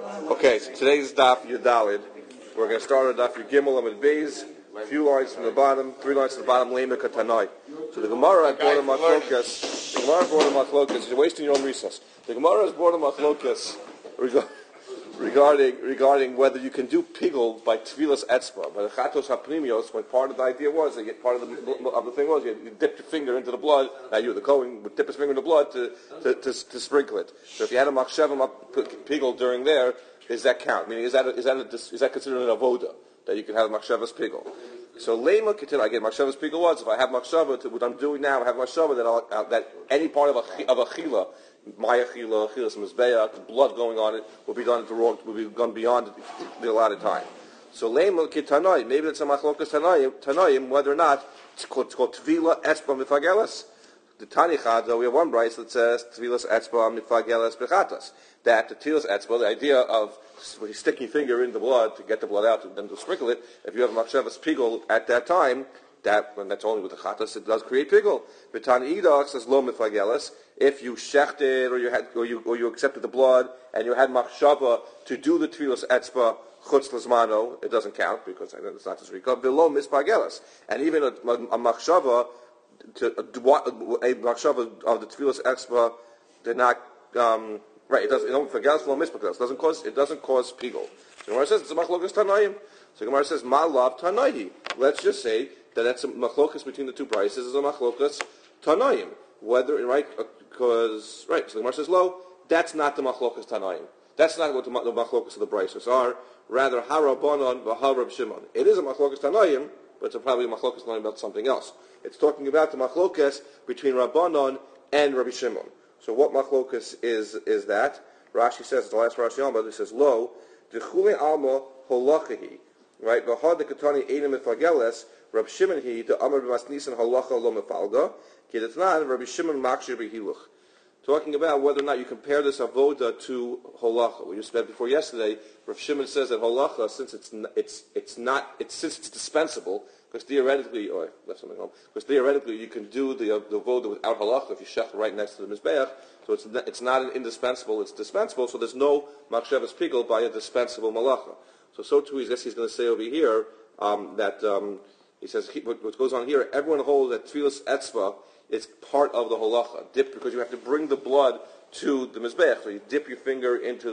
Okay, so today's Daf Yudalid. We're going to start at Daf Yugimel Amid Beis. A few lines from the bottom, 3 lines from the bottom. Lema Katanai. So the Gemara had brought a machlokas. The Gemara brought a machlokas. You're wasting your own resource. The Gemara has brought a machlokas regarding whether you can do pigul by tvilas etzba, by the chatos hapnimios. When part of the idea was, part of the thing was, you dip your finger into the blood. Now you, the Kohen, would dip his finger in the blood to sprinkle it. So if you had a machshava pigul during there, does that count? Meaning, is that considered an avoda that you can have a machshavas pigul? So lema kitin, again, machshavas pigul was if I have machshava to what I'm doing now, I have machshava that any part of a chila, my achila, achilas mizbeach, blood going on it will be done will be gone beyond the allotted time. So lema kitanai, maybe it's a machlokas tanaim whether or not it's called tvila etzba mifagelas. The Tani Chada, we have one brayso that says tvilas etzba mifagelas bechatas. That the tvilas etzba, the idea of sticking your finger in the blood to get the blood out and then to sprinkle it, if you have a machshavas pigul at that time, that's only with the chatas, it does create pigul. But Tani Idach says lo mifagelas. If you shechted or you accepted the blood and you had machshava to do the tvilas etzba chutz lezmano, it doesn't count because it's not just rika. Below mispagelas, and even a machshava. A machshava of the tefillas etzba did not right. It doesn't. It doesn't cause pigul. So Gemara says it's a machlokas tanaim. So Gemara says ma lav tanaihi. Let's just say that that's a machlokas between the two prices is a machlokas tanaim. Whether right because right. So the Gemara says lo. That's not the machlokas tanaim. That's not what the machlokas of the prices are. Rather harabanan v'harab shimon. It is a machlokas tanaim, but it's probably a machlokas tanaim about something else. It's talking about the machlokas between Rabbanon and Rabbi Shimon. So what machlokas is that? Rashi says, the last Rashi Alma, he says, lo, d'chule alma holachahi, right? V'had dekatani einim mefageles, Rabbi Shimon hi, to amar b'masnisan holacha lo mefalga, ki detnan Rabbi Shimon makshir b'hiluch. Talking about whether or not you compare this avoda to holacha. We just said before yesterday, Rav Shimon says that holacha, since it's dispensable, because theoretically you can do the avoda without halacha if you shech right next to the mizbeach. So it's not an indispensable; it's dispensable. So there's no machshavas pigul by a dispensable malacha. So too, I guess he's going to say over here that he says what goes on here. Everyone holds that tefillas etzba is part of the halacha. Dip because you have to bring the blood to the mizbeach. So you dip your finger into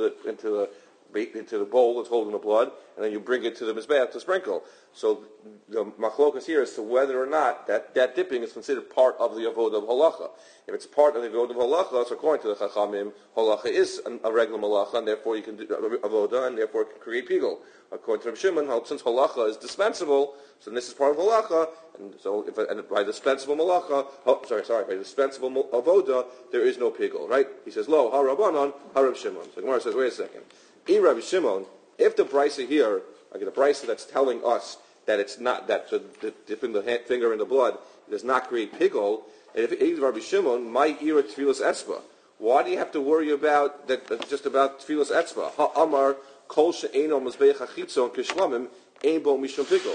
the bowl that's holding the blood, and then you bring it to the mizbeach to sprinkle. So the machlokas here is to whether or not that dipping is considered part of the avodah of halacha. If it's part of the avodah of halacha, so according to the chachamim, halacha is a regular malacha, and therefore you can do avodah, and therefore it can create pigul. According to Rav Shimon, since halacha is dispensable, so this is part of halacha, and so by dispensable malacha, by dispensable avodah, there is no pigul, right? He says, lo, harabanan, harav Shimon. So the Gemara says, wait a second. Rabbi Shimon, if the brisa here, I get a brisa that's telling us that it's not that dipping the finger in the blood does not create pigul, and if Rabbi Shimon, my ira tefillas etzba, why do you have to worry about that? Just about tefillas etzba? Ha'amar kol she'eno mizbeach hachitzon kishlamim ein bo mishum pigul.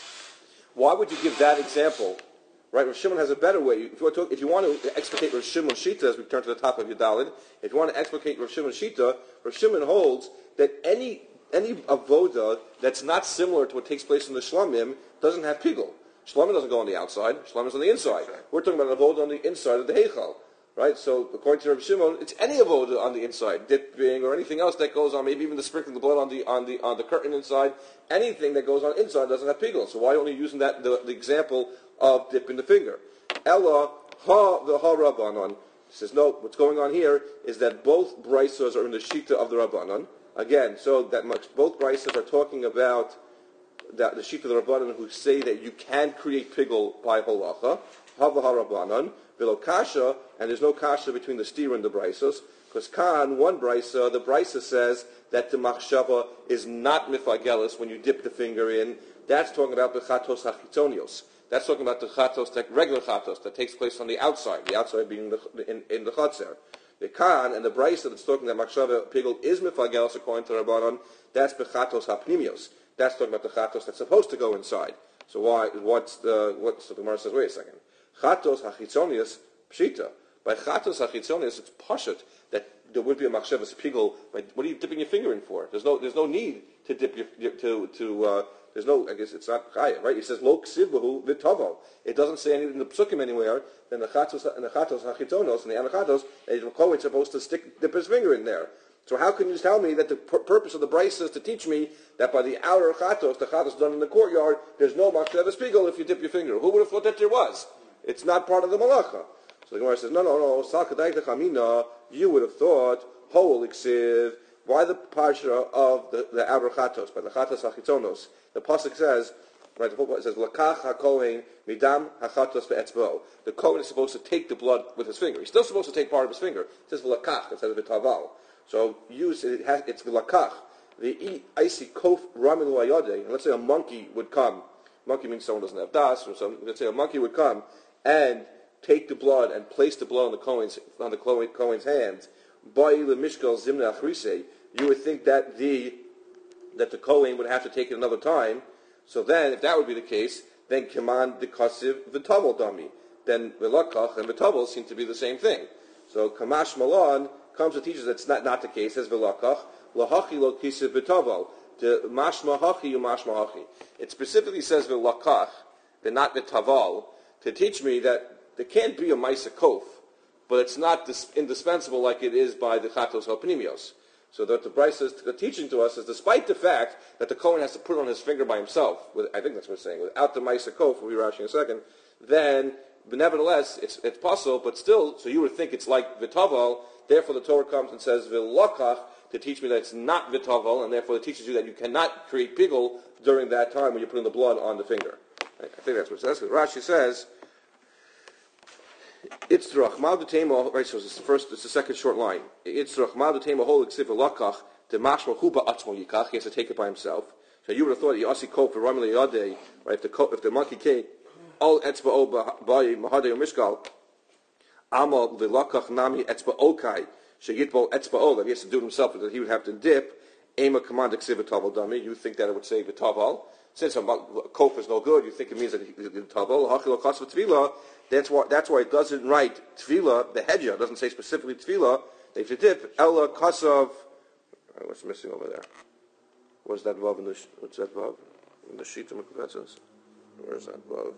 Why would you give that example? Right, Rav Shimon has a better way. If you want to explicate Rav Shimon's shita, as we turn to the top of Yudalid, if you want to explicate Rav Shimon's shita, Rav Shimon holds that any avoda that's not similar to what takes place in the shlamim doesn't have pigul. Shlamim doesn't go on the outside. Shlamim is on the inside. We're talking about an avoda on the inside of the heichal. Right, so according to Rav Shimon, it's any avoda on the inside, dipping or anything else that goes on, maybe even the sprinkling the blood on the curtain inside. Anything that goes on inside doesn't have pigul. So why only using that the example of dipping the finger? Ella ha the ha rabbanon. He says no. What's going on here is that both braisos are in the shita of the rabbanon. Again, so that much both braisos are talking about the shita of the rabbanon who say that you can create pigul by halacha. Ha the ha rabbanon. Below kasha, and there's no kasha between the steer and the braisos, because one brisa, the brisa says that the machshava is not mifagelis when you dip the finger in. That's talking about the chatos hachitzonios. That's talking about the chatos, regular chatos, that takes place on the outside being in the chatzer. The kan and the brisa that's talking that machshava pigul is mifagelis according to Rabbanon, that's bechatos hapnimios. That's talking about the chatos that's supposed to go inside. So so the Gemara says, wait a second. Chatos hachitzonius pshita. By chatos hachitzonius, it's pashut that there would be a machshavas pigul. What are you dipping your finger in for? There's no need to dip there's no, I guess it's not chaya, right? It says lo ksivahu v'tavo. It doesn't say anything in the psukim anywhere. Then the chatos hachitonos and the anachatos, the kohen supposed to dip his finger in there. So how can you tell me that the purpose of the brisa is to teach me that by the outer chatos, the chatos done in the courtyard, there's no machshavas pigul if you dip your finger? Who would have thought that there was? It's not part of the malacha. So the Gemara says, no. Salkadai techamina. You would have thought hoel iksiv. Why the parsha of the outer chatos, by the chatos hachitonos? The pasuk says, right? It says, "Lakach hakohen midam hachatos ve'etzbo." The kohen is supposed to take the blood with his finger. He's still supposed to take part of his finger. It says "v'lakach" instead of "v'taval." So it's "v'lakach." The icy kof ramin luayode. Let's say a monkey would come. Monkey means someone doesn't have das, or something. Let's say a monkey would come and take the blood and place the blood on the kohen's hands. You would think that the kohen would have to take it another time. So then, if that would be the case, then command the kasiv v'tavel dami. Then v'lakach and v'tavel seem to be the same thing. So kamash malan comes to teach us that's not the case. It says v'lakach lahachi lo kisiv v'tavel. To mashma hachi umashma hachi. It specifically says v'lakach, then not v'tavel, to teach me that there can't be a ma'isa kof, but it's not indispensable like it is by the chatos hapnimios. So that the brisa is teaching to us is, despite the fact that the kohen has to put it on his finger by himself, I think that's what it's saying, without the ma'isa kof, we'll be rashing in a second, then, but nevertheless, it's possible, but still, so you would think it's like v'taval, therefore the Torah comes and says v'lakach, to teach me that it's not v'taval, and therefore it teaches you that you cannot create pigul during that time when you're putting the blood on the finger. I think that's what it says. Rashi says, it's rachmal d'tema. Right, so it's the second short line. It's rachmal d'tema hol ksiv lakach de mashma chuba atzmo yikach. He has to take it by himself. So you would have thought yasi kof for ramel yadei. Right, if the monkey came, all etzba o by mahadei mishkal, amal the lakach nami etzba okai sheyitbol etzba o, that he has to do it himself, that he would have to dip. Ema command ksiv v'taval dami. You think that it would say v'taval. Since a kof is no good, you think it means that v'taval hachil akas v'tvila. That's why it doesn't write tefillah, the hedja, doesn't say specifically tefillah. They have to dip, ella kasav, what's missing over there? What's that vav what's that vav? In the sheet of Mekuvetzes? Where is that vav?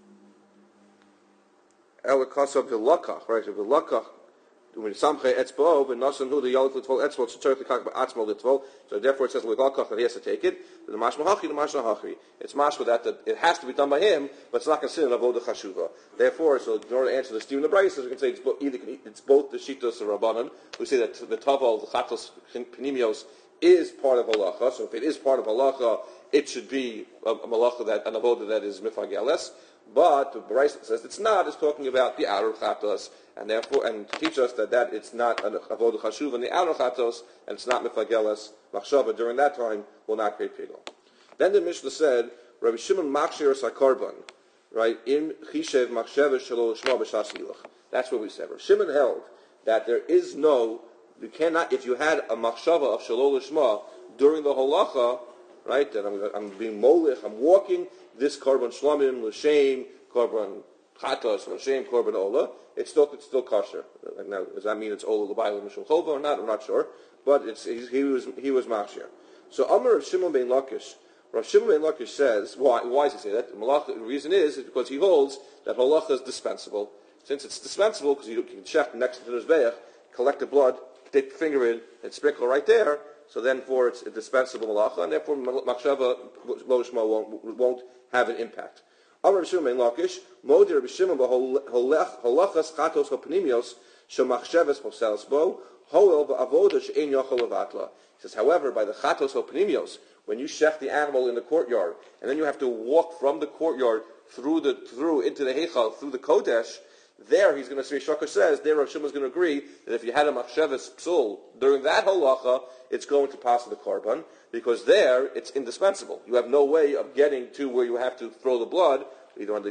Ella kasav v'lakach, right? V'lakach, when samche etzbo, but nasan hu the yalik l'tvol etzbo, it's tzarech l'kach ba'atzmo l'tvol, so therefore it says l'lakach that he has to take it, the mashma hachi, it's mashma that it has to be done by him, but it's not considered an avodah chashuva. Therefore, so in order to answer the Stephen the Bryce, we can say it's both the shitos and rabbanon, who say that the taval, the chatos penimios, is part of halacha, so if it is part of halacha, it should be a malacha that, an avodah that is mifageles. But the Bryce says it's not. It's talking about the outer chatos, and therefore, and to teach us that it's not an avodah chashuv in the outer chatos, and it's not mifageles machshava during that time will not create pigul. Then the Mishnah said, Rabbi Shimon machshir sakarban, right? In chishev machsheva shelo shma b'shas hilach. That's what we said. Rabbi Shimon held that there is no, you cannot, if you had a machshava of shelo shma during the halacha, right? That I'm being molich, I'm walking this korban shlamim l'shem korban chatos l'shem korban ola. It's still kosher. Now, does that mean it's ola l'bayla mishum chova or not? I'm not sure, but he was machshir. So Amar of Shimon ben Lakish. Rav Shimon ben Lakish says, why does he say that? The reason is because he holds that halacha is dispensable. Since it's dispensable, because you can check next to the Mizbeach, collect the blood, dip your finger in, and sprinkle right there, so then for it's a dispensable halacha, and therefore machshava lo shma won't have an impact. Amar Rav Shimon ben Lakish, Modi Rav Shimon halachas chatos hapnimios shemachsheves poseles bo hoel va'avoda she'en yochel levatla. He says, however, by the chatos hapnimios, when you shech the animal in the courtyard, and then you have to walk from the courtyard through into the heichal, through the kodesh, there he's going to say, Shaka says, there Rav Shimon is going to agree that if you had a machshavas psul during that halacha, it's going to pass the korban, because there it's indispensable. You have no way of getting to where you have to throw the blood, either on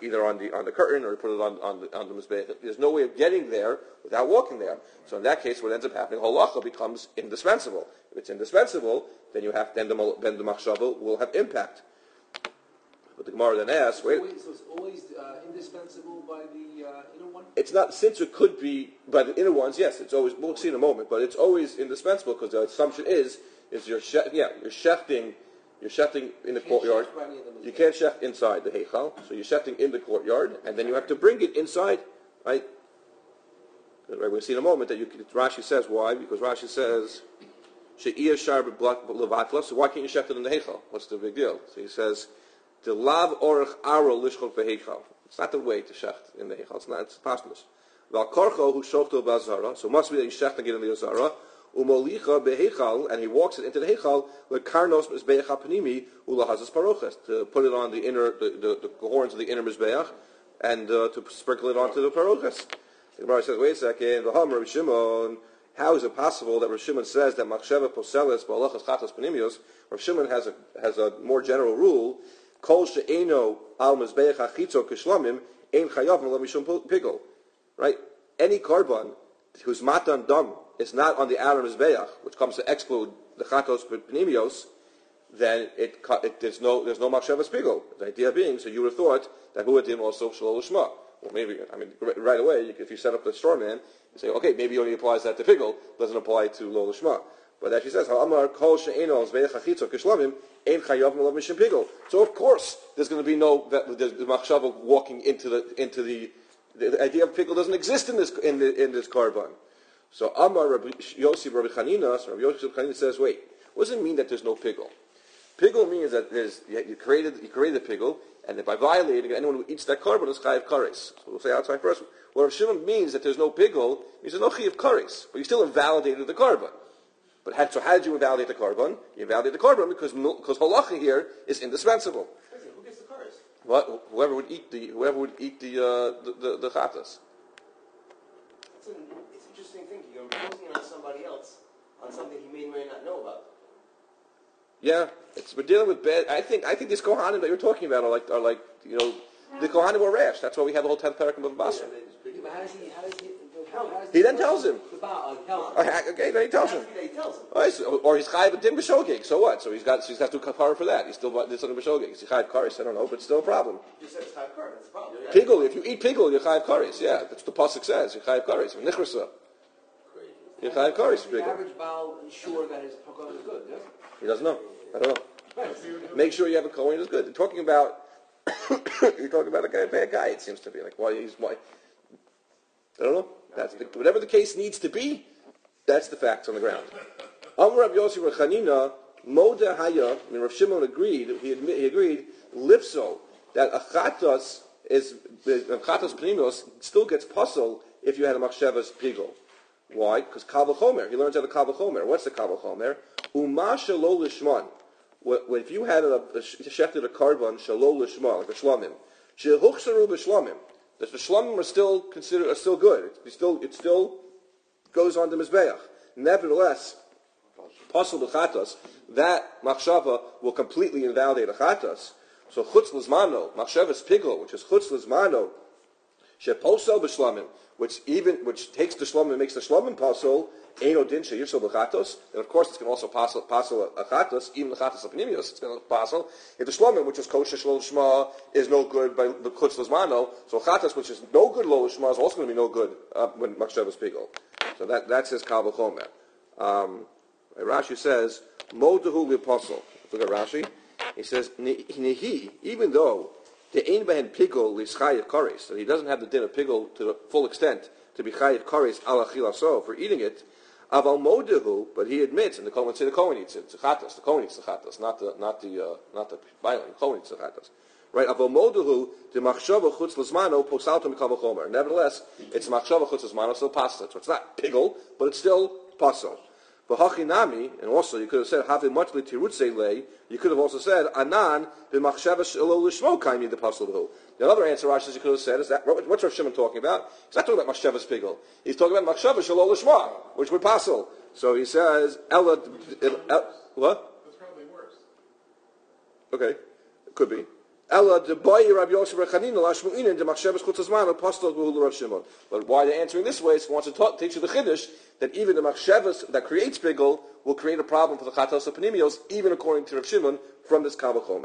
the curtain or put it on the mizbeach. There's no way of getting there without walking there. So in that case, what ends up happening, halacha becomes indispensable. If it's indispensable, then the machshava will have impact. But the Gemara then asks, wait. So it's always indispensable by the inner one? It's not, since it could be by the inner ones, yes, it's always, we'll see in a moment, but it's always indispensable because the assumption is you're shechting in the courtyard. You can't shecht inside the heichal, so you're shechting in the courtyard, and then you have to bring it inside, right? Right, we'll see in a moment that Rashi says why, because Rashi says, She'iyah shar levatla, so why can't you shecht it in the heichal? What's the big deal? So he says, the lav orach aro lishchot beheichal. It's not the way to shecht in the heichal. It's not. It's pasmus. Val korcho who shochto bazara. So it must be that you shecht again in the azara. Umolicha beheichal, and he walks it into the heichal. Lekarnos mizbeach hapanimi ulahazas paroches, to put it on the inner, the horns of the inner mizbeach, and to sprinkle it onto the paroches. The Gemara says, wait a second. V'ham Rabbi Shimon. How is it possible that Rav Shimon says that machsheva poseles ba'alachas chatas panimios? Rav Shimon has a more general rule. Kol she'eno al mizbeach hachitzo kishlamim ein chayav lo mishum pigol. Right? Any korban whose matan dam is not on the outer mizbeach, which comes to exclude the chatos panimios, then there's no machshevas pigol. The idea being, so you would have thought that huadim also shalol lishma. Well, maybe, right away, if you set up the straw man, you say, okay, maybe it only applies that to pigol, doesn't apply to lo lishma. But as she says, Ha'amar kol she'eno mizbeach hachitzo kishlamim ein chayav lo mishum pigol. So of course, there's going to be no the machshava walking into the idea of pigol doesn't exist in this korban. So Amar Rabbi Yossi Rabbi Chanina, so Rabbi Yossi Rabbi Chanina says, wait, what does it mean that there's no pigol? Pigol means that you created a pigol, and that by violating anyone who eats that korban is chayav kares. So we'll say outside first. What Rav Shimon means that there's no pigol means there's no chayav kares, but you still invalidated the korban. But so how did you invalidate the korban? You invalidated the korban because halacha here is indispensable. Who gets the kares? What? Whoever would eat the chatas. It's an interesting thing. You're imposing it on somebody else on something he may or may not know about. Yeah, we're dealing with bad. I think these kohanim that you're talking about are like the kohanim were rash. That's why we have the whole 10th paragraph of Basra. He then tells him. Okay, then he tells him. Or he's chayav a din b'shogeg. So what? So he's got to do kapara for that. He's still did something b'shogeg. He's chayav kares. I don't know, but it's still a problem. You said it's chayav kares. That's a problem. Pigul. If you eat pigul, you're chayav kares. Yeah, that's what the pasuk says. You're chayav kares. Nichrasa. You're chayav kares. The average Baal ensure that his pakon is good. Yes? He doesn't know. I don't know. Make sure you have a kohen who's good. You're talking about a bad guy. It seems to be like why. I don't know. Whatever the case needs to be, that's the facts on the ground. Amar Rabbi Yossi Bar Chanina, Moda Haya, Rav Shimon agreed, he agreed, lifso, that a chatas panimos still gets puzzle if you had a machshavas pigol. Why? Because Kal V'chomer. He learns how to Kal V'chomer. What's the Kal V'chomer? Uma shelo lishman. If you had shechted a korban shelo lishman, like a shlamim, shehuchsaru b'shlamim, the shlamim are still good. It still goes on the mizbeach. Nevertheless, pasul b'chatas, that machshava will completely invalidate a chatas. So chutz l'zmano, machshavas pigol, which is chutz l'zmano, sheposel b'shlamim, which takes the shlamim and makes the shlamim pasul, eino din sheyirsel b'chatos, and of course it's going to also pasul a chatos, even the chatos of panimios, it's going to pasul. If the shlamim, which is kosher shlo l'shma, is no good by the chutz l'zmano, so chatos, which is no good lo l'shma, is also going to be no good when machshavas pigol. So that's his kal v'chomer. Rashi says, modahu l'pasul. Look at Rashi. He says, even though the ein behen pigol l'chayiv kares, that he doesn't have the din of pigol to the full extent to be chayiv kares ala chilaso for eating it, aval modahu, but he admits, and the Kohen say the Kohen eats it. It's a chatas. The Kohen eats the chatas, not the violent. The Kohen eats the chatas. Right? Aval modahu the machshava chutz l'zmano posalto mikal v'chomer. Nevertheless, it's machshava chutz l'zmano, still pasta. So it's not pigol, but it's still pasal. V'hachinami, and also you could have said having much litirutze lay. You could have also said anan b'machshava shelo l'shmo kaimi the pasal v'hu. The other answer, Rashi, you could have said is that what's Rav Shimon talking about? He's not talking about machshava's pigol. He's talking about machshava shelo l'shma, which would pasal. So he says ella what? That's probably worse. Okay, it could be. Ella de boy Rabbi Yosef Rechanina lashmuinin de machshavas chutzazman pastor v'hu Rav Shimon. But why they're answering this way is he wants to teach you the chiddush that even the machshavas that creates pigol will create a problem for the chatos of panimios, even according to Rav Shimon from this kal v'chomer.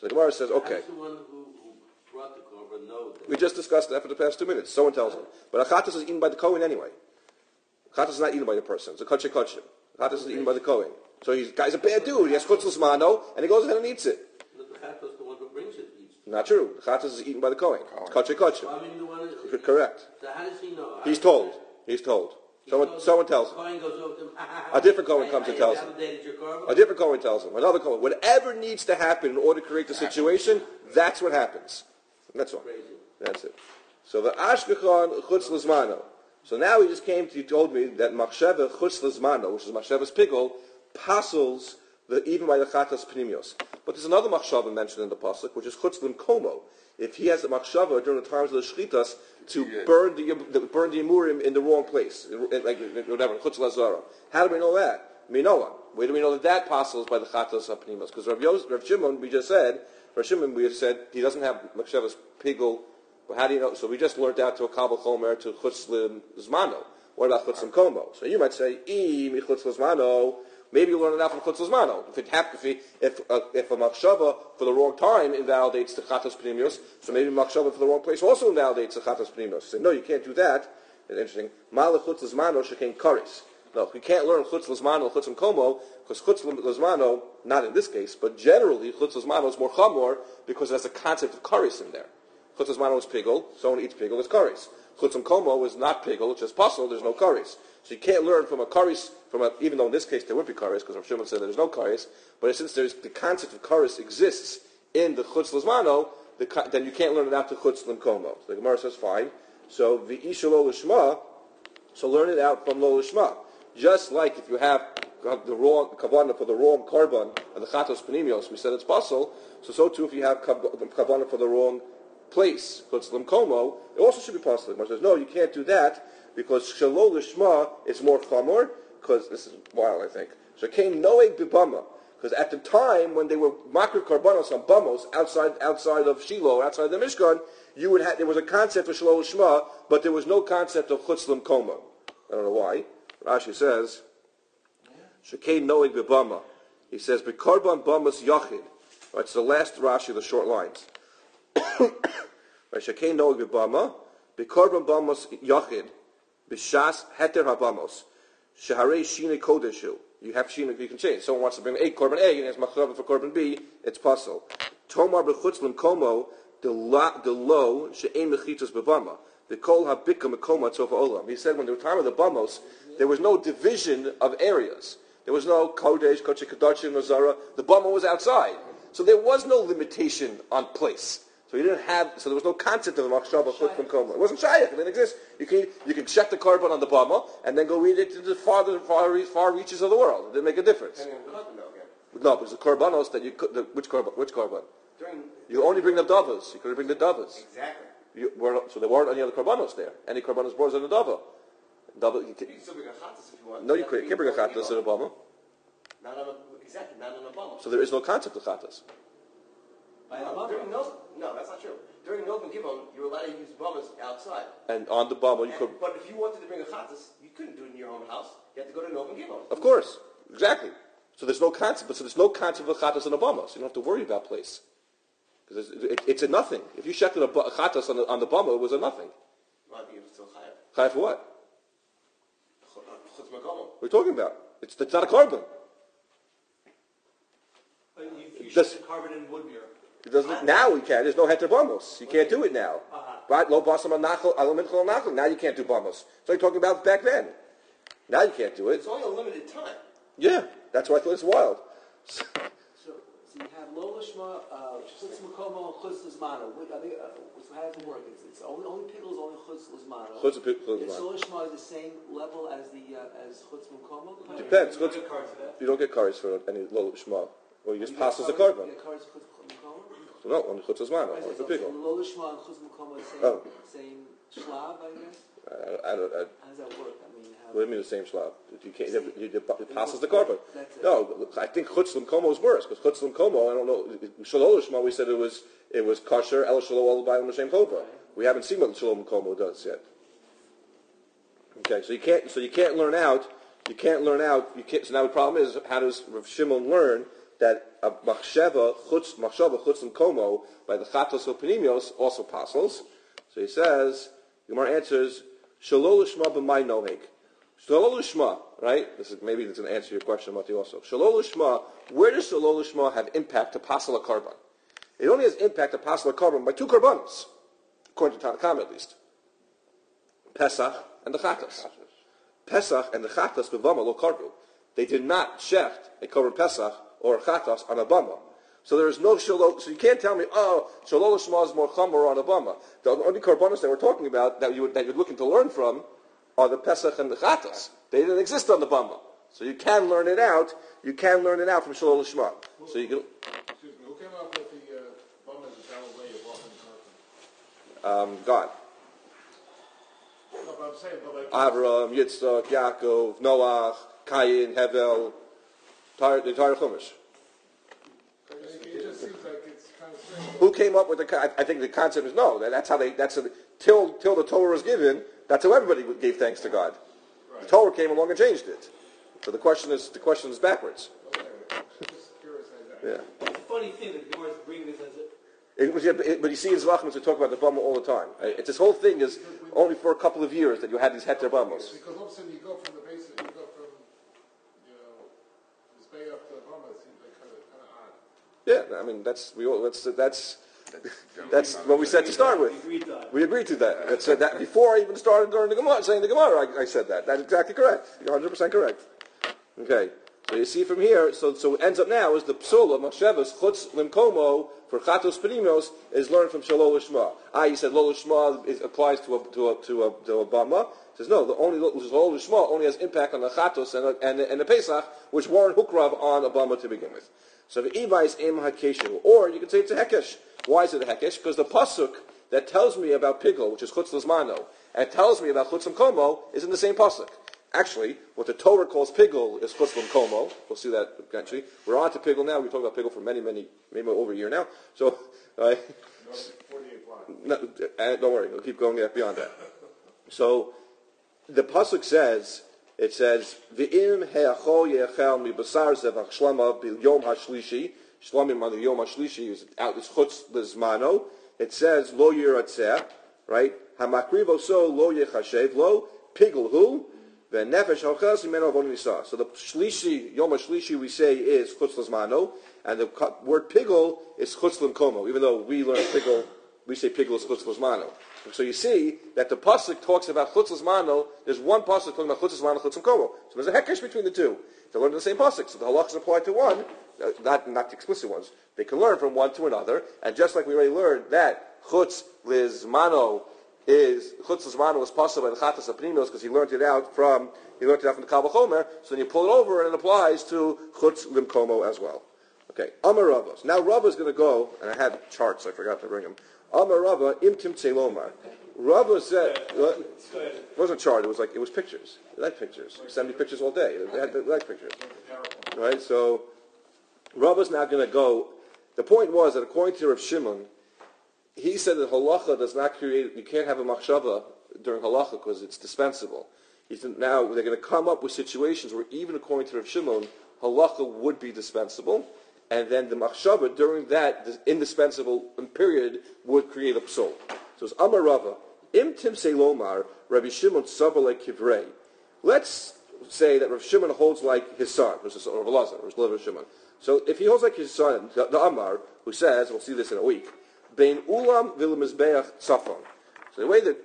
So the Gemara says, okay. How's the one who brought the korban know that? We just discussed that for the past 2 minutes. Someone tells him. But a chatas is eaten by the Kohen anyway. Chatas is not eaten by the person. It's a kacheh kacheh. Chatas is eaten by the Kohen. So guy's a bad dude. He has chutz l'zmano, and he goes ahead and eats it. But the chatos is the one who brings it. Not true. The chatas is eaten by the Kohen. It's kacheh kacheh. I mean, the one is, Correct. so how does he know? He's told. Someone tells him. Kohen goes over to him. A different Kohen comes and tells him. Validated your korban? A different Kohen tells him. Another Kohen. Whatever needs to happen in order to create the situation, that's what happens. That's all. Crazy. That's it. So the ashkechon chutz l'zmano. So now he told me that machsheva chutz l'zmano, which is machsheva's pickle, passes even by the chatas pnimios. But there's another machshava mentioned in the pasuk, which is chutz l'mkomo. If he has a machshava during the times of the shchitas to burn the imurim in the wrong place, like whatever chutz l'zara. How do we know that? Minoah. Where do we know that passes by the chatas pnimios? Because Rav Shimon, we just said he doesn't have machsheva's pickle. But how do you know? So we just learned out to a kabel chomer to chutz l'zmano. What about chutz l'mkomo? So you might say, mi chutz l'zmano. Maybe you learn it out from chutz l'zmano. If a machshava for the wrong time invalidates the chatas pnimios, so maybe machshava for the wrong place also invalidates the chatas pnimios. Say, no, you can't do that. It's interesting. Ma chutz l'zmano shekain karis. No, we can't learn chutz l'zmano, chutz l'mkomo, because chutz l'zmano, not in this case, but generally chutz l'zmano is more chamor because there's a concept of karis in there. Chutz l'zmano is pigel, someone eats pigel, it's karis. Chutz l'mkomo is not pigel, it's just puzzle, there's no karis. So you can't learn from a karis, even though in this case there would be karis, because Rav Shimon said there's no karis, but since the concept of karis exists in the chutz l'zmano, then you can't learn it out to chutz l'mkomo. So the Gemara says, fine. So v'isha lo l'shma, so learn it out from lo l'shma. Just like if you have the wrong kavanah for the wrong korban and the chatos pnimios, we said it's puzzle, so too if you have kavanah for the wrong place, chutz l'mkomo, it also should be possible. Mar says, no, you can't do that because shelo l'shma is more chamor. Because this is wild, I think. Shekain noeg b'bama, because at the time when they were makriv karbanos on bamos outside of Shiloh, outside the Mishkan, there was a concept of shelo l'shma, but there was no concept of chutz l'mkomo. I don't know why. Rashi says, Shekain noeg b'bama. He says, b'karban bamas yachid. Right, it's the last Rashi, the short lines. Shekain noeg b'bama, b'karban bamas yachid, b'shas heter habamos. Shaharei shina kodeshu. You have shina, you can change. Someone wants to bring korban A and has machshava for korban B, it's puzzle. Tomar b'chutz l'mkomo, the lo she'ein mechitos b'bama. The kol habika mekoma tzofa olam. He said when the time of the bamos, there was no division of areas. There was no kodesh, kodesh kadashim, nazara. The bama was outside, so there was no limitation on place. So there was no concept of a machshava chutz l'mkomo. It wasn't shaykh. It didn't exist. You can check the korban on the bama and then go read it to the far reaches of the world. It didn't make a difference. No, because the korbanos that you could. Which korban? You only bring the davas. You couldn't bring the davas. Exactly. So there weren't any other korbanos there. Any korbanos brought in the dava. You can still bring a chatas if you want. No, you can't bring a chatas in a bama. Not on a bama. So there is no concept of chatas. No, that's not true. During Nov and Givon, you were allowed to use bamas outside. And on the bama, you could. But if you wanted to bring a chatas, you couldn't do it in your own house. You had to go to Nov and Givon. Of course, exactly. So there's no concept. So there's no concept of chatas in a bama. So you don't have to worry about place because it's a nothing. If you checked a chatas on the bama, it was a nothing. Well, I think it's still chayav. Chayav for what? Chutz l'mkomo. What are you talking about? It's not a korban. You should have carbon in Woodmere. Now we can. There's no heter bamos. You can't do it now. Right? Lo basam anachal alaminchal anachal. Now you can't do bamos. So you're talking about back then. Now you can't do it. It's only a limited time. Yeah, that's why I thought it's wild. So you have lo lishma, chutz l'mkomo, chutz l'zmano. How does it work? It's only pickles, only chutz l'zmano. Chutz l'zmano. Is lo lishma the same level as chutz l'mkomo? Depends. You don't get kares for any lo shma. Or you just pass as a korban. You get kares chutz l'mkomo? No, on the chutz l'zmano, on the pickle. Lo lishma and chutz l'mkomo the same shlav, I guess. How does that work? What do you mean the same shlav? It passes the korban. No, I think chutz l'mkomo is worse because chutz l'mkomo, I don't know. Shalol l'shma, we said it was kosher. El shalol al b'ayim l'shem chova. We haven't seen what shalol l'mkomo does yet. Okay, so you can't learn out. So now the problem is, how does Rav Shimon learn that a machshava chutz l'mkomo by the chatos u'panimios also passes. So he says, Gemara answers, Shalol Lishma b'may noheg. Shalol Lishma, right? Maybe this is going to answer your question, Mati, also. Shalol Lishma, where does Shalol Lishma have impact to pasal a karban? It only has impact to pasal a karban by two karbanos, according to Tanakh at least. Pesach and the Chatas. Pesach and the Chatas b'vama lo karbu. They did not shecht a korban Pesach or a Chatas on a bama. So there is no shalol. So you can't tell me, shalol Lishma is more chamor on a bama. The only karbanos that we're talking about that you're looking to learn from are the Pesach and the Chatas. They didn't exist on the bama. So you can learn it out. You can learn it out from shalol Lishma. So you can. Excuse me. Who came up with the bama as a valid way of walking the God. No, but I'm saying, but like Avram, Yitzchak, Yaakov, Noach, Cain, Hevel, the entire Chumash. it just seems like it's kind of strange. Who came up with the? I think the concept is no. That's how they. Till the Torah was given. That's how everybody gave thanks to God. Right. The Torah came along and changed it. So the question is backwards. Okay. Just curious as that. Yeah. It's a funny thing that Gemara is bringing this as a... But you see in Zvachim we talk about the Bama all the time. It's this whole thing is only for a couple of years that you had these Heter Bamos. Because all of a sudden you go from the basic, you go from, this bay up to the bama, it seems like kind of odd. Yeah, I mean that's what we said to start with. We agreed to that. That said that before I even started during the Gemara, saying the Gemara, I said that. That's exactly correct. You're 100% correct. Okay. So you see from here, so it ends up now is the psula, machshavas, chutz limkomo, for chatos penimos, is learned from shalol lishma. You said lo lishma applies to a bama. It says no, the only shalol lishma only has impact on the chatos and the pesach, which weren't hukrav on a bama to begin with. So the iba is im hakeshu, or you can say it's a hekesh. Why is it a hekesh? Because the pasuk that tells me about pigel, which is chutz lizmano, and tells me about chutz limkomo, is in the same pasuk. Actually, what the Torah calls pigel is chutz l'mkomo. We'll see that eventually. We're on to pigel now. We've talked about pigel for maybe over a year now. So, 48 blocks. don't worry, we'll keep going beyond that. So, the pasuk says, V'im he'achol ye'achel mi basar zevach shlama b'yom hashlishi. Shlamim on the yom hashlishi is chutz l'zmano. It says, lo yiratzeh, right? Hamakrivo so lo yechashev lo pigel hu. So the shlishi, yom shlishi, we say is chutz l'zmano, and the word pigel is chutz l'mkomo. Even though we learn pigel, we say pigel is chutz l'zmano. So you see that the pasuk talks about chutz l'zmano. There's one pasuk talking about chutz l'zmano, chutz l'mkomo. So there's a hekesh between the two. They learn the same pasuk. So the halachas apply to one, not the explicit ones. They can learn from one to another, and just like we already learned that chutz l'zmano is chutz l'zmano is possible by the chatas apnimios because he learned it out from the Kal V'chomer. So then you pull it over and it applies to chutz limkomo as well. Okay, Amar Rava. Now Rava is going to go, and I had charts. I forgot to bring them. Amar Rava imtim tzelomar. Rava said, it wasn't a chart. It was pictures. They like pictures. 70 pictures all day. They like pictures. Right. So Rava's now going to go. The point was that according to Rav Shimon, he said that halacha does not create, you can't have a machshava during halacha because it's dispensable. He said now they're going to come up with situations where even according to Rav Shimon, halacha would be dispensable, and then the machshava during that indispensable period would create a psol. So it's Amar Rava, Im Timsei Lomar, Rabbi Shimon Savalei Kivrei. Let's say that Rav Shimon holds like his son, or Rav Elazar, or Rav Shimon. So if he holds like his son, the Amar, who says, we'll see this in a week, Bein ulam v'lemizbeach tzafon. So the way the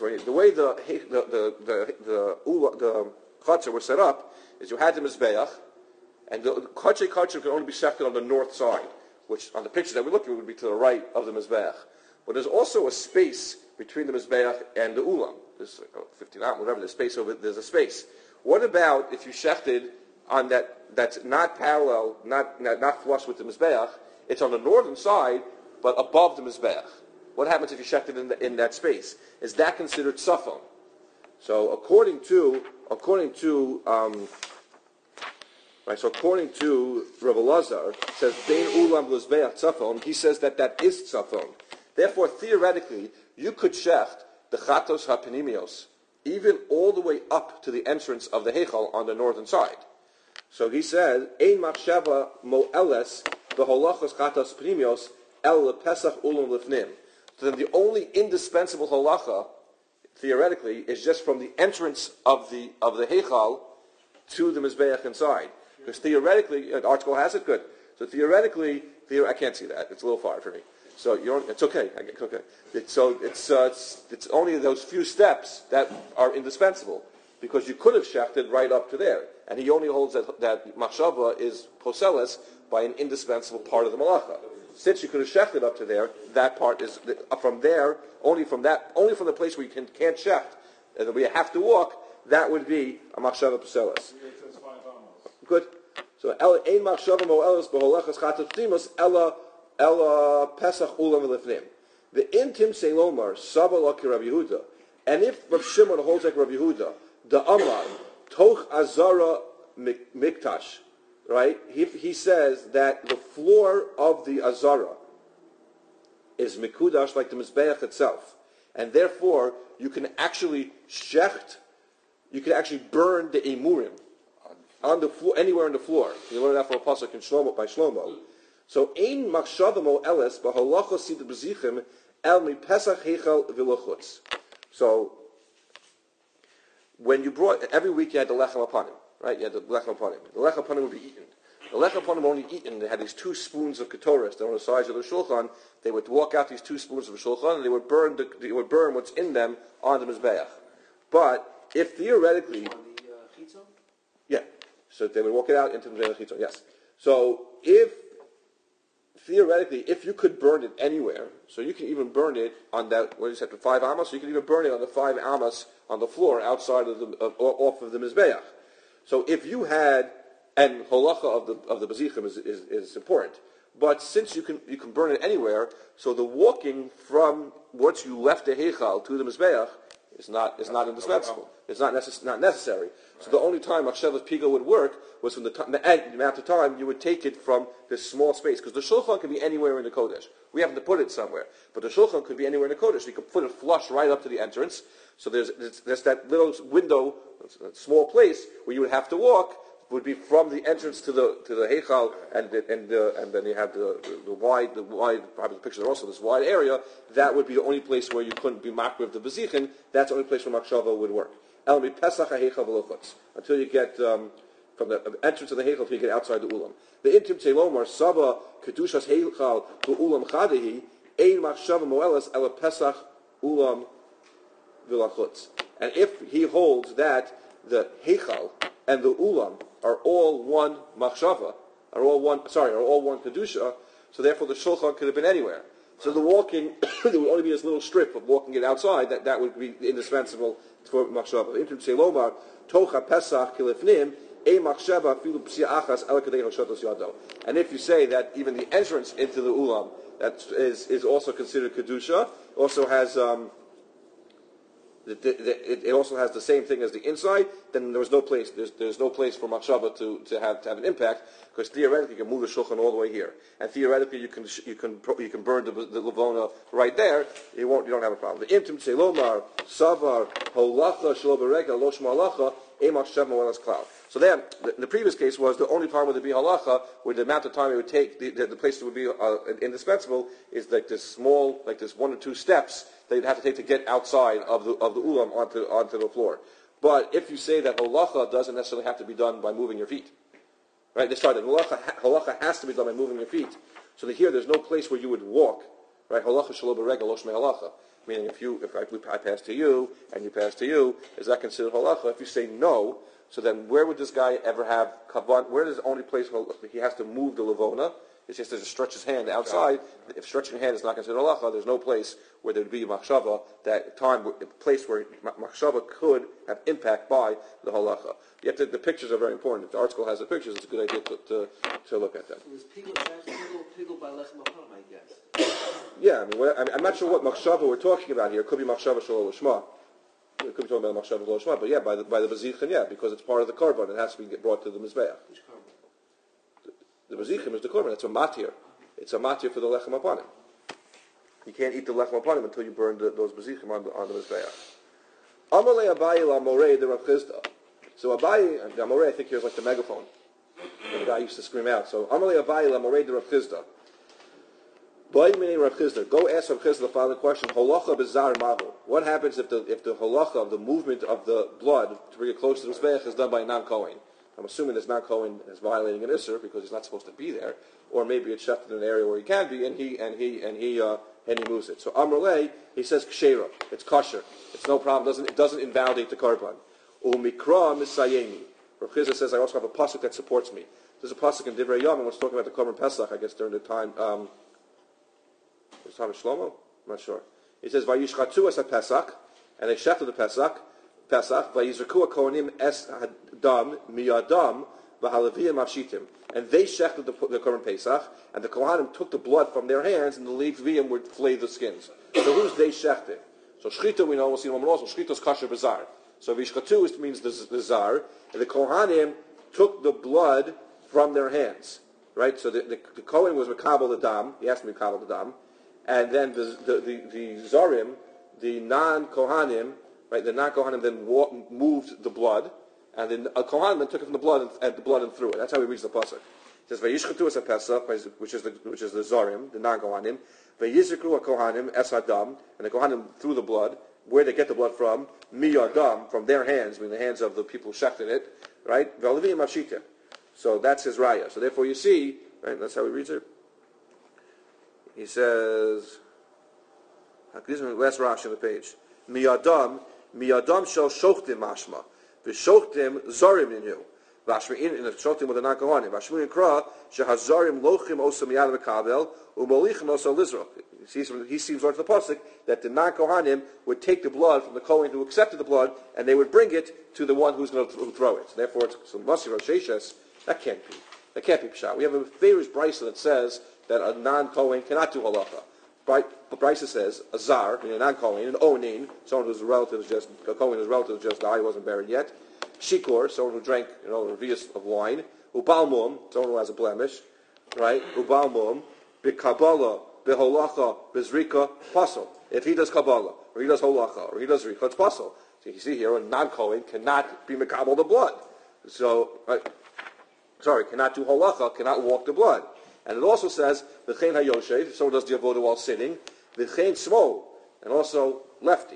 chutzah were set up is you had the mizbeach, and the kachay could only be shechted on the north side, which on the picture that we looked at would be to the right of the mizbeach. But there's also a space between the mizbeach and the ulam. There's 15 out, whatever. There's a space. What about if you shechted on that's not parallel, not flush with the mizbeach? It's on the northern side, but above the mizbeach. What happens if you shechted in that space? Is that considered tzafon? So according to Rav Elazar, says bein ulam mizbeach tzafon. He says that is tzafon. Therefore, theoretically, you could shecht the chatos hapenimios even all the way up to the entrance of the heichal on the northern side. So he says, Ein machshava mo'eles b'holachos chatas primios el pesach ulam lifnim. So then the only indispensable halacha, theoretically, is just from the entrance of the heichal to the mizbeach inside. Because theoretically, the article has it good. So theoretically, I can't see that. It's a little far for me. So it's okay. It's okay. It's only those few steps that are indispensable, because you could have shechted right up to there, and he only holds that machshava is poseles by an indispensable part of the malacha. Since you could have shechted up to there, that part is from there, only from the place where you can't shecht, and where you have to walk. That would be a machshava poseles. Good. So ein machshava mo'eles b'holachas chatas ptimos ella pesach ulam v'lifnim. The intim seilomar saba laki Rabbi Yehuda, and if Rav Shimon holds like Rabbi Yehuda, the Amar toch azara miktash, right? He says that the floor of the azara is mikudash like the mizbeach itself, and therefore you can actually shecht, you can actually burn the emurim on the floor, anywhere on the floor. You learn that from a pasuk in Shlomo by Shlomo. So ein machshava mo'eles b'halachos sid b'zichim el mi pesach heichal v'lochutz. So when you brought, every week you had the lechem apanim, right? You had the lechem apanim. The lechem apanim would be eaten. The lechem apanim were only eaten. They had these 2 spoons of ketoris that were on the sides of the shulchan. They would walk out these 2 spoons of the shulchan, and they would burn what's in them on the mizbeach. But if theoretically, On the chitzon? yeah, so they would walk it out into the mizbeach chitzon. Yes. So if theoretically, if you could burn it anywhere, so you can even burn it on that, what you said, the 5 amas, so you can even burn it on the 5 amas on the floor outside of off of the mizbeach. So if you had, and halacha of the bazichim is important, but since you can burn it anywhere, so the walking from once you left the heichal to the mizbeach is not indispensable. It's not necessary. So the only time machshavas piga would work was from the amount of time you would take it from this small space, because the shulchan could be anywhere in the kodesh. We happen to put it somewhere, but the shulchan could be anywhere in the kodesh. You could put it flush right up to the entrance. So there's that little window, a small place where you would have to walk. Would be from the entrance to the heichal, and then you have the wide, probably the picture also this wide area. That would be the only place where you couldn't be makriv of the bezichin. That's the only place where machshava would work. El mi pesach heichal v'lochutz, until you get from the entrance of the heichal until you get outside the ulam. The intim teilomar saba kedushas heichal to ulam chadehi ein machshava moelas el pesach ulam v'lachutz. And if he holds that the heichal and the ulam are all one machshava, are all one kedusha, so therefore the shulchan could have been anywhere. So the walking, there would only be this little strip of walking it outside, that would be indispensable for machshava. Intim seilomar tocha pesach kilifnim a machshava filu psia achas el kadei hoshatos yado. And if you say that even the entrance into the ulam that is also considered kedusha, also has it also has the same thing as the inside, then there's no place. There's no place for machshava to have an impact, because theoretically you can move the shulchan all the way here, and theoretically you can burn the levona right there. You don't have a problem. The intim tzelomar savar holacha shelo berega lo shma halacha emach shav moelas klal. So then, the previous case was the only part where there'd be halacha, where the amount of time it would take, the place that would be indispensable is like this small, like this 1 or 2 steps that you'd have to take to get outside of the ulam onto the floor. But if you say that halacha doesn't necessarily have to be done by moving your feet, right? They started halacha has to be done by moving your feet. So that here there's no place where you would walk, right? Halacha shelo berega lo shmei halacha. Meaning if I pass to you and you pass to you, is that considered halacha? If you say no, so then where would this guy ever have kavan? Where is the only place where he has to move the levona? It's just to stretch his hand outside. If stretching your hand is not considered halacha, there's no place where there would be machshava, a place where machshava could have impact by the halacha. The pictures are very important. If the article has the pictures, it's a good idea to look at them. So there's pigel by lechem apanim, I guess. Yeah, I'm not sure what machshava we're talking about here. It could be machshava shelo lishma. We could be talking about machshava shelo lishma, but yeah, by the bazichin, yeah, because it's part of the korban. It has to be brought to the mizbeach. Which korban? The bazichim is the korban. It's a matir. It's a matir for the lechem apanim. You can't eat the lechem apanim until you burn those bazichim on the mizbeach. Amalei Abayi la morei de Rav Chisda. So Abayi, the morei, I think here is like the megaphone. The guy used to scream out. So Amalei Avayla Morei de Rav Chisda. Boy mini Rav Chisda. Go ask Rav Chisda the following question: Holacha bezar mahu. What happens if the holacha of the movement of the blood to bring it close to the mizbeach is done by a non-kohen? I'm assuming this non-kohen is violating an isser because he's not supposed to be there, or maybe it's shafted in an area where he can be, and he moves it. So Amrulay, he says kshera, it's kosher, it's no problem, it doesn't invalidate the korban. Umikra misayeni. Rav Chisda says I also have a pasuk that supports me. There's a pasuk in Divrei Yom, was talking about the korban Pesach, I guess during the time. Was it time of Shlomo? I'm not sure. He says vayishchatu es Pesach, and they shafted the Pesach, vayizraku kohanim es hadam miyadam v'halaviyim mafshitim. And they shechted the korban Pesach, and the Kohanim took the blood from their hands, and the Levim would flay the skins. So who's they shechted? So Shchita, we know, we'll see in a moment also, Shchita is kosher bazar. So Vishchatu means the zar, and the Kohanim took the blood from their hands. Right? So the Kohen was Makabal the Dam, he has to be Makabal the Dam, and then the Zarim, the non-Kohanim, right, the non-Kohanim then moved the blood, and then a Kohan then took it from the blood and threw it. That's how we read the pasuk. It says Vayishchatu es Pesach, which is the Zarim, the non-Kohanim. Vayizikru Kohanim es Adam, and the Kohanim threw the blood. Where they get the blood from? Miyadam, from their hands, meaning the hands of the people who shechted it, right? V'alaviyim mafshita. So that's his raya. So therefore, you see, right? That's how he reads it. He says, last Rashi on the page. Miyadam shel shochtim mashma. V'shochtim zorim inyu. V'ashmi'in in the shochtim with the non-kohanim. V'ashmi'in kra shehazorim lochim osa miyad v'kabel u'molichim osa lizrach. He seems right to the pasuk that the non-kohanim would take the blood from the kohen who accepted the blood, and they would bring it to the one who's going to throw it. Therefore, it's Masi Rosheshes. That can't be pshat. We have a famous brisa that says that a non-kohen cannot do halacha. Brisa says a zar, meaning a non-kohen, an onin, someone who's a kohen whose relative just died, wasn't buried yet. Shikor, someone who drank, a revius of wine. Ubalmum, someone who has a blemish, right? Ubalmum, b'kabbalah, b'holacha, b'zrika, pasol. If he does kabbalah, or he does holacha, or he does zrika, it's pasol. So you see here, a non-kohen cannot be mekabel the blood. So, cannot do holacha, cannot walk the blood. And it also says, v'chein hayoshev, if someone does the avodah while sitting, v'chein smol, and also lefty.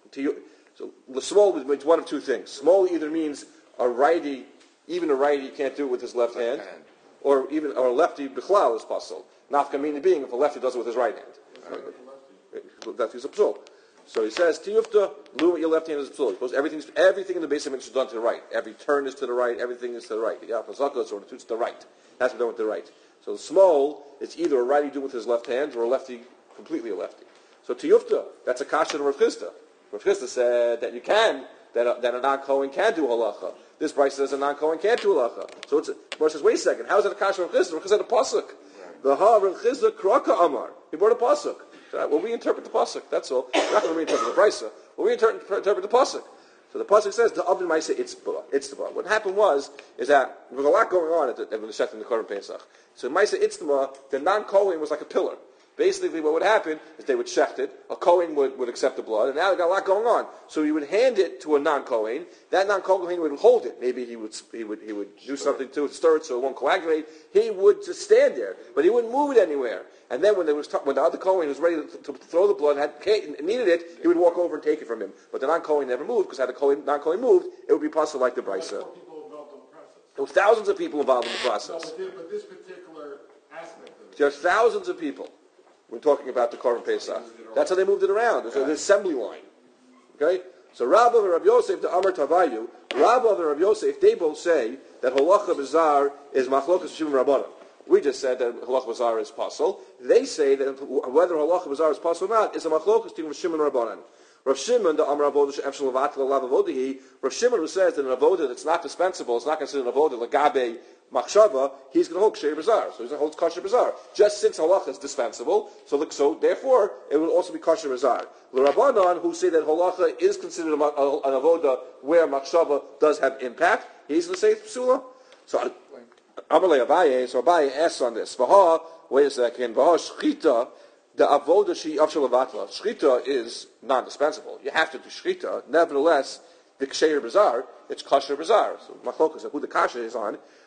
So the smol means one of two things. Smol either means a righty, even a righty can't do it with his left hand, or a lefty b'chlal is possible. Nafka meaning being if a lefty does it with his right hand. Lefty's a psul. So he says, tiyufta, lu with your left hand is a psul. Because everything in the base of it is done to the right. Every turn is to the right, everything is to the right. The yapazakos or the tuts to the right. That's done with the right. So the small, it's either a righty doing with his left hand or a lefty, completely a lefty. So tiyufta, that's a kasha to Rav Chisda. Rav Chisda said that you can, that a non-kohen can do halacha. This Bryce says a non-kohen can't do halacha. So Rav says, wait a second, how is it a kasha Rav Chisda? Rav Chisda had a pasuk. The ha Rav Chisda kraka amar. He brought a pasuk. Well, we interpret the pasuk. That's all. We're not going to reinterpret the Bryce. Well, we interpret the pasuk. So the pasuk says the oven ma'aseh itztama. What happened is that there was a lot going on at the shechting the korban Pesach. So ma'aseh itztama, the non-kohen was like a pillar. Basically, what would happen is they would shecht it. A kohen would accept the blood, and now they got a lot going on. So he would hand it to a non-kohen. That non-kohen would hold it. Maybe he would do something to it, stir it so it won't coagulate. He would just stand there, but he wouldn't move it anywhere. And then when the other kohen was ready to throw the blood, needed it, he would walk over and take it from him. But the non-kohen never moved because had the non-kohen moved, it would be possible like the brisa. There were thousands of people involved in the process. But this particular aspect of it. There's thousands of people. We're talking about the korban Pesach. That's how they moved it around. There's an assembly line. Okay? So Rabba and Rabbi Yosef, the Amar Tavayu, Rabba and Rabbi Yosef, they both say that halacha b'zar is machlokas Shimon Rabbanan. We just said that halacha b'zar is possible. They say that whether halacha b'zar is possible or not is a machlokas between Shimon Rabbanan. Rav Shimon, the Amar Avodah she'efshel levatel alav avodahi, Rav Shimon who says that an avodah that's not dispensable, it's not considered an avodah lagabe machshava, he's going to hold ksher bazar. So he's going to hold kosher bazar. Just since halacha is dispensable, so therefore it will also be kosher bazar. The Rabbanan who say that halacha is considered an avodah where machshava does have impact, he's going to say it's psula. So Amalei Abaye, so Abaye asks on this. Wait a second. Shchita, the avodah she afshel levatla. Shchita is non-dispensable. You have to do shchita. Nevertheless, the ksher bazar, it's kosher bazar. So machlokas, who the kasha is on.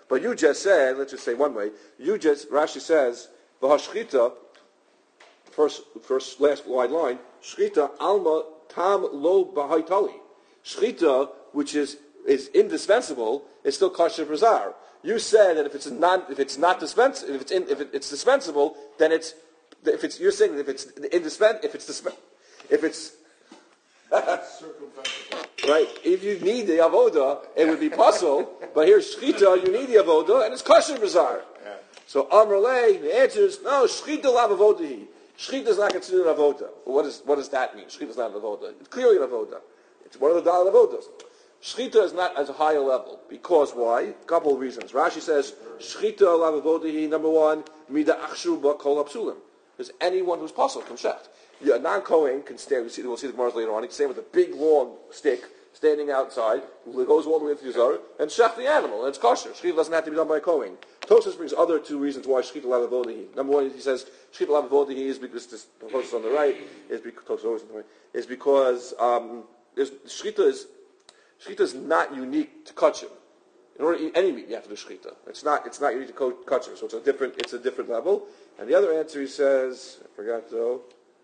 But you just said, let's just say one way, Rashi says, V'hashchita, last wide line, Shchita alma tam lo b'haitali. Shchita, which is indispensable, is still kosher b'zar. You said that if it's dispensable, then you're saying that if it's right, if you need the avoda, it would be puzzle. But here's shchita, you need the avoda, and it's kosher b'zar. Yeah. So Amrulay, the answer is no. Shchita lav avodahi. Shchita is not considered an avoda. What does that mean? Shchita is not an avoda. It's clearly an avoda. It's one of the daled avodas. Shchita is not at a higher level because why? A couple of reasons. Rashi says shchita lav avodahi. Number one, mida achshu ba kol hapsulim. There's anyone who's possible can shecht. A non-Kohen can stand, we'll see the Gemara later on, he can stand with a big long stick, standing outside, it goes all the way to the Yizar, and shech the animal, and it's kosher. Shechita doesn't have to be done by a Kohen. Tosfos brings other two reasons why Shechita lav avodahi. Number one, he says, Shechita lav avodahi is because, this Tosfos on the right, is because Shechita is not unique to kachim. In order to eat any meat, you have to do Shechita. It's not unique to kachim, so it's a different level. And the other answer he says, I forgot though,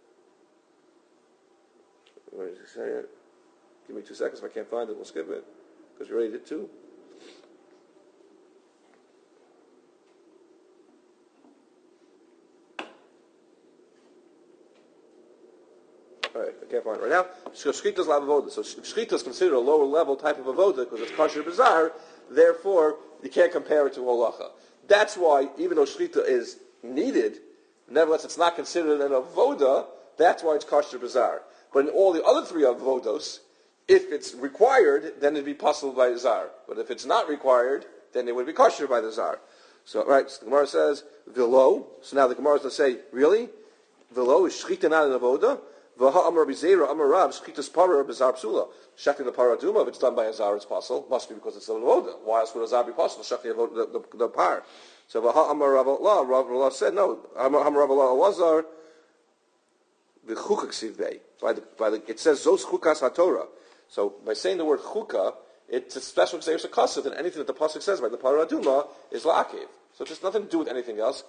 where does he say it? Give me 2 seconds. If I can't find it, we'll skip it. Because we already did 2. Alright, I can't find it right now. So Shechita is lav avoda. So Shechita is considered a lower level type of avoda because it's kosher b'zar. Therefore, you can't compare it to holacha. That's why, even though Shechita is needed, nevertheless it's not considered an avoda. That's why it's kosher b'zar. But in all the other 3 avodos, if it's required, then it'd be possible by the zar. But if it's not required, then it would be kosher by the zar. So, right, so the Gemara says, Vilo. So now the Gemara is going to say, really? Vilo is shchita not an avoda? V'ha amar b'zeira amar rab, shchita's para b'zar psula. Shechting the para duma, if it's done by a zar, it's possible. Must be because it's an avoda. Why else would a zar be possible? Shechting the par. So v'ha amar Rav Allah said, no, amar Rav Allah Elazar, the chukah ksiv bei. It says zos chukas haTorah. So by saying the word chukah, it's a special exeris akasa than anything that the pasuk says by the parah aduma is la'akev. So it's just nothing to do with anything else.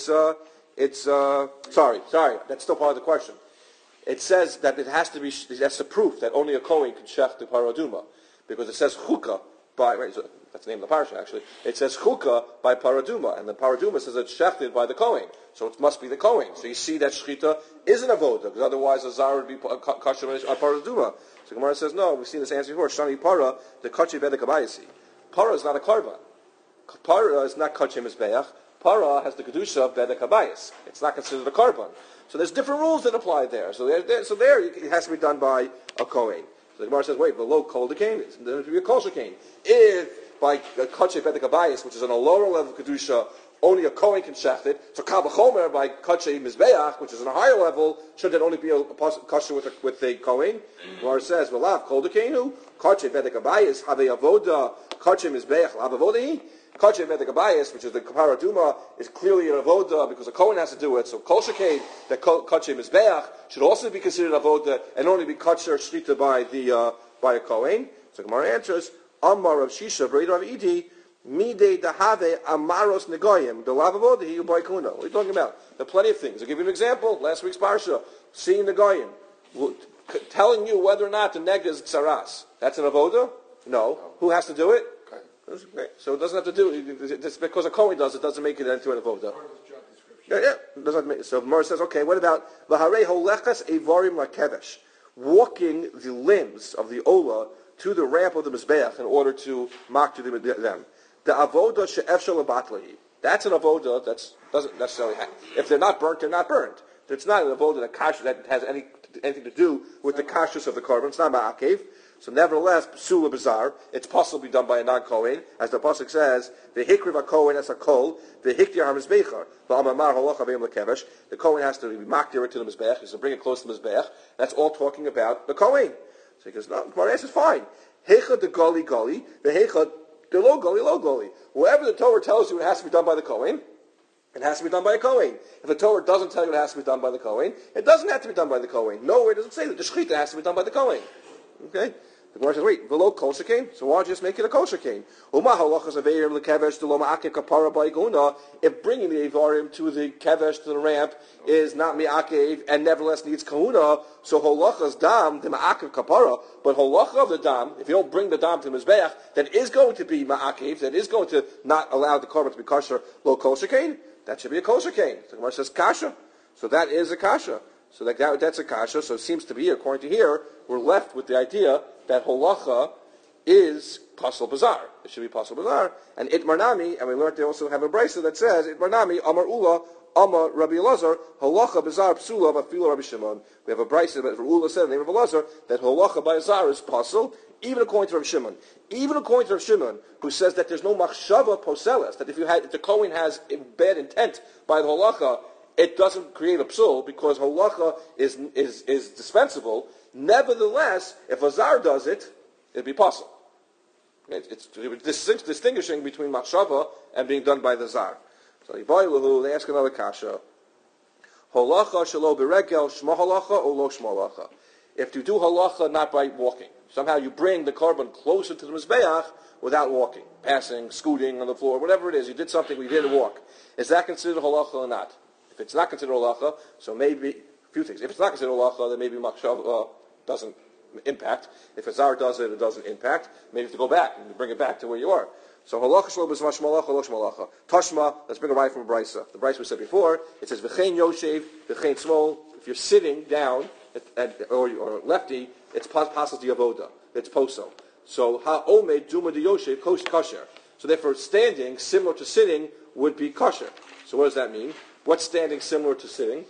Sorry, that's still part of the question. It says that that's the proof that only a kohen can shech the parah aduma because it says chukah by so that's the name of the parsha actually. It says chukah by paraduma, and the paraduma says it's shechted by the kohen, so it must be the kohen. So you see that shechita is an avoda, because otherwise a zar would be kosher on paraduma. So Gemara says no. We've seen this answer before. Shani para the kachi bedek abayisi. Para is not a karban. Para is not kachi mizbeach. Para has the kedusha of bedek abayis. It's not considered a karban. So there's different rules that apply there. So there it has to be done by a kohen. So the Gemara says, wait, below kol the kain, then it would be a kosher kain. If by kachei bedek abayis, which is on a lower level of kedusha, only a kohen can shecht it. So kal b'chomer by kachei mizbeach, which is on a higher level, should that only be a kosher with a kohen? Gemara says, v'lav kol the kainu kachei bedek abayis have avoda kachei mizbeach lav avodahi. Kachei bedek abayis, which is the paraduma, is clearly an avoda because a kohen has to do it. So kol shekain that kachei mizbeach should also be considered avoda and only be kosher shlita by a kohen. So Gemara answers, Amar Rav Shisha, Breda Rav Idi, Midei Dahave Amaros Negoyim, the Lavavodahi Uboy Kuna. What are you talking about? There are plenty of things. I'll give you an example. Last week's Parsha, seeing the Goyim, telling you whether or not the neg is tzaras. That's an avoda? No. Who has to do it? Okay. So it doesn't have to do it. Just because a Kohen does it, doesn't make it into an avoda. Yeah. It doesn't make it. So Mor says, okay, what about V'harei Holechas Evarim Lakevesh? Walking the limbs of the Ola to the ramp of the Mizbeach in order to mock to them. The avoda she'efshel abatlahi. That's an avoda that doesn't necessarily have. If they're not burnt, they're not burnt. It's not an avoda that has anything to do with the kashrus of the korban. It's not ma'akev. So nevertheless, psula bizarre. It's possible to be done by a non-kohen, as the pasuk says, "V'hikriv hakohen es hakol, v'hiktir hamizbecher, v'amamar halacha v'yim lekevesh." The kohen has to be makdir it to the mizbech. He has to bring it close to the mizbech. That's all talking about the kohen. So he goes, no, Gemara is fine. Hecha the goli, the hecha the lo goli. Wherever the Torah tells you it has to be done by the kohen, it has to be done by a kohen. If the Torah doesn't tell you it has to be done by the kohen, it doesn't have to be done by the kohen. Nowhere does it say that the shechita has to be done by the kohen. Okay? The Gemara says, wait, v'lo kosher cane? So why don't you just make it a kosher cane? If bringing the Avarim to the kevesh, to the ramp, is not mi'akev, and nevertheless needs kahuna, so holacha's dam, the ma'akev kapara, but holacha of the dam, if you don't bring the dam to the mizbeach, that is going to be ma'akev, that is going to not allow the korban to be kosher, lo kosher cane, that should be a kosher cane. So the Gemara says, kasha. So that is a kasha. So that's a kasha. So it seems to be, according to here, we're left with the idea that holacha is pasal bazar. It should be pasal bazar. And itmarnami, and we learned they also have a brisa that says itmarnami amar ula amar Rabbi Elazar holacha bazar psula v'afilo Rabbi Shimon. We have a brisa that Ula said in the name of Elazar that holacha bazar is pasal, even according to Rabbi Shimon. Even according to Rabbi Shimon, who says that there's no machshava poseles, that if the Kohen has bad intent by the holacha, it doesn't create a psul because holacha is dispensable. Nevertheless, if a zar does it, it'd be possible. It's distinguishing between machshava and being done by the zar. So they ask another kasha. Holacha shelo beregel shma holacha or lo shma holacha. If you do halacha not by walking, somehow you bring the korban closer to the mizbeach without walking, passing, scooting on the floor, whatever it is, you did something, you didn't walk. Is that considered halacha or not? If it's not considered halacha, so maybe a few things. If it's not considered halacha, then maybe machshava doesn't impact. If a zar does it, it doesn't impact. Maybe you have to go back and bring it back to where you are. So halacha shlo b'zman shmalacha lo shmalacha. Tashma, let's bring a right from a brisa. The brisa we said before, it says v'chein yoshev, v'chein smol. If you're sitting down, or lefty, it's pasas diavoda. It's poso. So ha'omed duma de yoshev kosher. So therefore, standing similar to sitting would be kosher. So what does that mean? What's standing similar to sitting?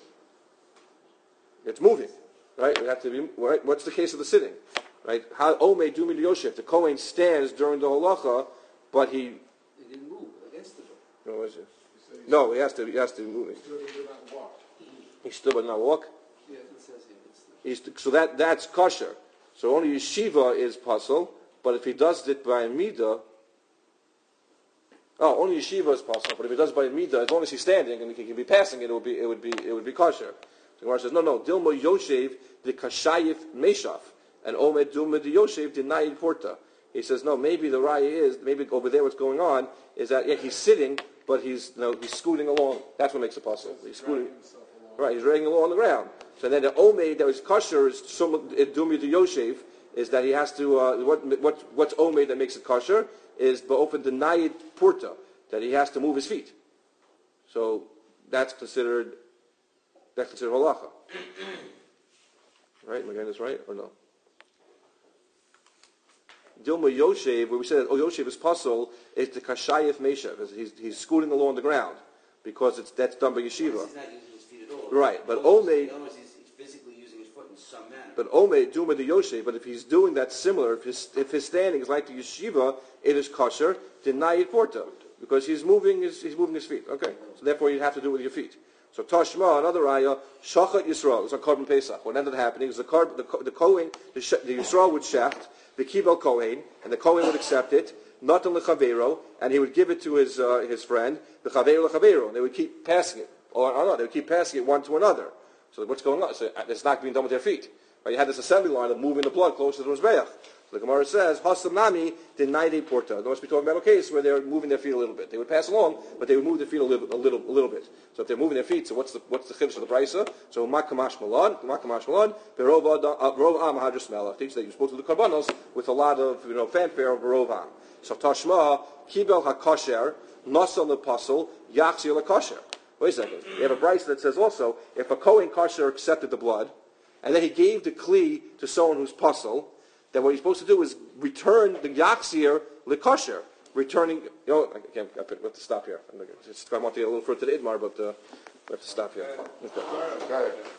It's moving, right? We have to be right. What's the case of the sitting, right? Ha'omed duma de yoshev. The Kohen stands during the halacha, but he didn't move against the door. No, is it? No, he has to move. He stood but not walk. Yeah, it says here. So that's kosher. So only yeshiva is puzzle, but if he does it by midah, only yeshiva is puzzle. But if he does it by midah, as long as he's standing and he can be passing it, it would be kosher. The Gemara says, no, dilma yoshev the kashayif meshaf, and omed dilma the yoshev denied porta. He says, no, maybe the raya is, maybe over there what's going on is that he's sitting, but he's scooting along. That's what makes a puzzle. He's scooting. Right, he's dragging along the ground. So then the omed that was kosher is dumi the yoshev, is that he has to what's omed that makes it kosher is ba'ofen denayid porta, that he has to move his feet. So that's considered halacha. Right? Am I getting this right or no? Dilma Yoshev, where we said Yoshev is puzzle, is the kashayif meshav. He's scooting along the ground because that's done by yeshiva. He's not using his feet at all. Right, but Omed. In other words, he's physically using his foot in some manner. But Omed Duma the Yoshev. But if he's doing that similar, if his standing is like the yeshiva, it is kosher. Deny it porta because he's moving his feet. Okay, so therefore you have to do it with your feet. So Tashma, another ayah, Shachat Yisrael. It's on Korban Pesach. What ended up happening is the Kohen, the Yisrael would shecht the Kibel Kohen, and the Kohen would accept it, not on the Chavero, and he would give it to his friend, the Chavero Chavero, and they would keep passing it, or no, they would keep passing it one to another. So what's going on? So it's not being done with their feet. Right? You had this assembly line of moving the blood closer to the Mizbeach. So the Gemara says, Hasam Nami denied porta. There must be talking about a case where they're moving their feet a little bit. They would pass along, but they would move their feet a little bit. So if they're moving their feet, so what's the chiddush of the brisa? So makamash malan, berova am hadras melach. Teach that you're supposed to do the karbanos with a lot of fanfare of berova. So tashma kibel hakosher nasal lepasul yachzir lekosher. Wait a second. We have a brisa that says also if a kohen kosher accepted the blood, and then he gave the kli to someone who's pasul, then what he's supposed to do is return the yaksir lekosher, returning. I have to stop here. I want to get a little further to the idmar, but we have to stop here. Okay.